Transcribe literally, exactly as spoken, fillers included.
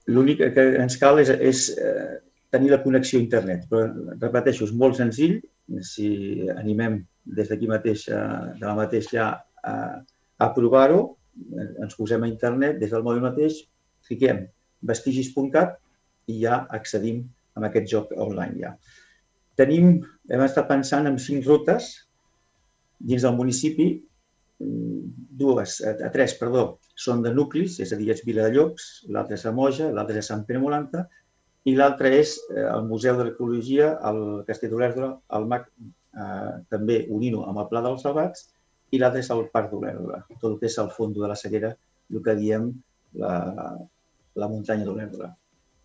L'únic que ens cal és, és eh, tenir la connexió a internet. Però, repeteixo, és molt senzill. Si animem des d'aquí mateix, de la mateix ja, a, a provar-ho, ens posem a internet, des del mòbil mateix, fiquem vestigis punt cat i ja accedim a aquest joc online. Ja. Tenim, hem estat pensant en cinc rutes dins del municipi, dues, a tres, perdó, són de nuclis, és a dir, és Viladallops, l'altra és a Moja, l'altra és a Sant Pere Molanta, i l'altre és el Museu d'Arqueologia, el Castell d'Olèrdola, el M A C, eh, també unint-ho amb el Pla dels Salvats, i l'altre és el Parc d'Olèrdola, tot el que és el fons de la Seguera, el que diem la, la muntanya d'Olèrdola.